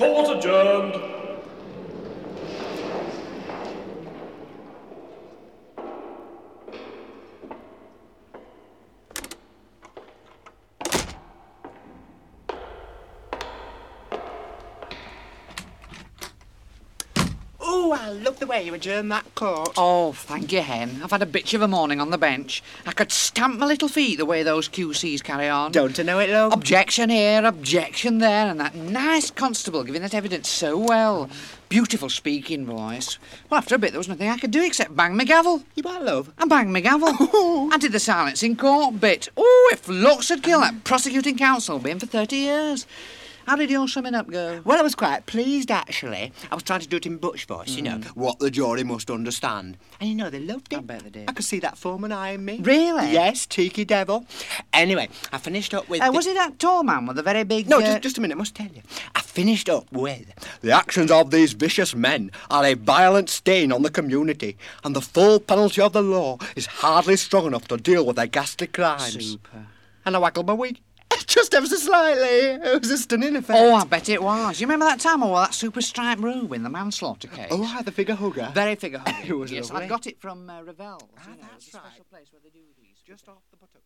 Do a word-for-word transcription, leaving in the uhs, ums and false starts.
Court adjourned. Oh, I love the way you adjourn that court. Oh, thank you, Hen. I've had a bitch of a morning on the bench. I could stamp my little feet the way those Q Cs carry on. Don't I know it, love? Objection here, objection there, and that nice constable giving that evidence so well. Beautiful speaking voice. Well, after a bit, there was nothing I could do except bang my gavel. You what, love? I banged my gavel. I did the silence in court bit. Oh, if looks had killed that prosecuting counsel, been for thirty years. How did your summing up go? Well, I was quite pleased, actually. I was trying to do it in Butch voice, you know, what the jury must understand. And, you know, they loved it. I bet they did. I could see that foreman eyeing me. Really? Yes, cheeky devil. Anyway, I finished up with... Uh, the- was it that tall man with the very big... No, uh, just, just a minute, I must tell you. I finished up with... The actions of these vicious men are a violent stain on the community, and the full penalty of the law is hardly strong enough to deal with their ghastly crimes. Super. And I waggled my wig. Just ever so slightly. It was a stunning effect. Oh, I bet it was. You remember that time I wore that super striped robe in the manslaughter case? Oh, right, the figure hugger. Very figure hugging. It was Yes, lovely. I got it from uh, Ravel's. Ah, you know, that's it's a special right. place where they do these. Just off the buttock.